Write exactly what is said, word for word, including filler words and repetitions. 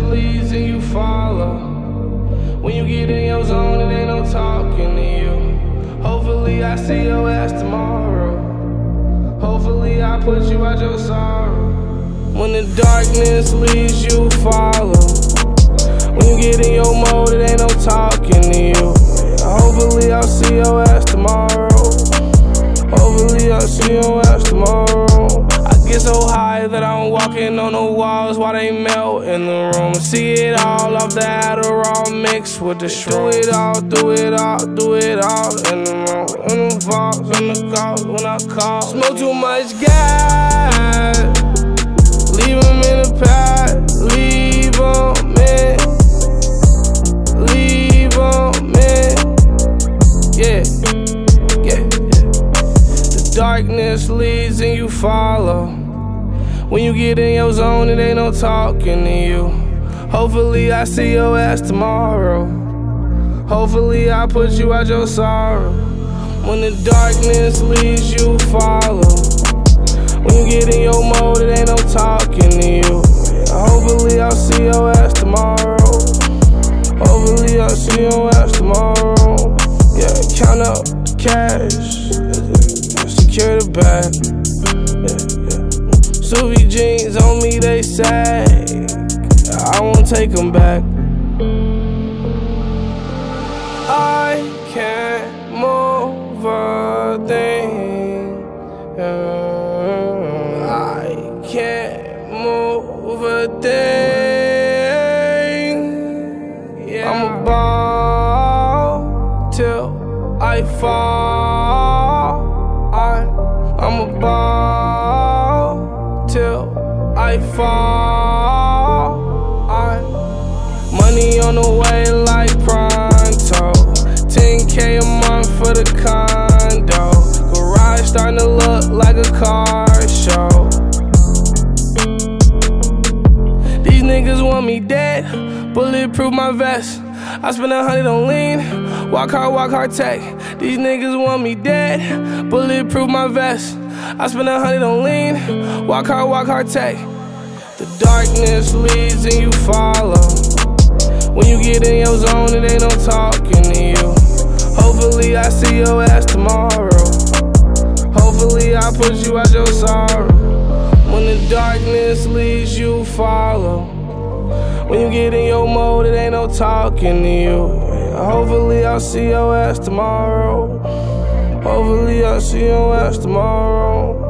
leads and you follow. When you get in your zone, it ain't no talking to you. Hopefully I see your ass tomorrow. Hopefully I put you out your sorrow. When the darkness leads, you follow. When you get in your mode, it ain't no talking to you. Hopefully I'll see your ass tomorrow. Hopefully I'll see your ass tomorrow. I get so high that I'm walking on the walls while they melt in the room. See it all off the Adderall mixed with the shroom. Do it all, do it all, do it all in the room. In the vaults, in the calls when I call. Smoke too much gas. Leave them in the past. Leave them in. Leave them in. Yeah, yeah, yeah. The darkness leads and you follow. When you get in your zone, it ain't no talking to you. Hopefully I see your ass tomorrow. Hopefully I put you out your sorrow. When the darkness leads, you follow. When you get in your mode, it ain't no talking to you. Hopefully I'll see your ass tomorrow. Hopefully I'll see your ass tomorrow. Yeah, count up cash, secure the bag. Yeah, yeah. Suvi jeans on me, they say I won't take them back. I can't move a thing. I can't move a thing. Yeah. I'm a ball till I fall. I, I'm a ball till I fall. I, money on the way like pronto. ten K a month for the condo. Garage starting to look like a car show. These niggas want me dead. Bulletproof my vest. I spend a hundred on lean. Walk hard, walk hard tech. These niggas want me dead. Bulletproof my vest. I spend a hundred on lean. Walk hard, walk hard tech. The darkness leads and you follow. When you get in your zone, it ain't no talking to you. Hopefully I see your ass tomorrow. Hopefully I put you out your sorrow. When the darkness leads, you follow. When you get in your mode, it ain't no talking to you. Hopefully I'll see your ass tomorrow. Hopefully I'll see your ass tomorrow.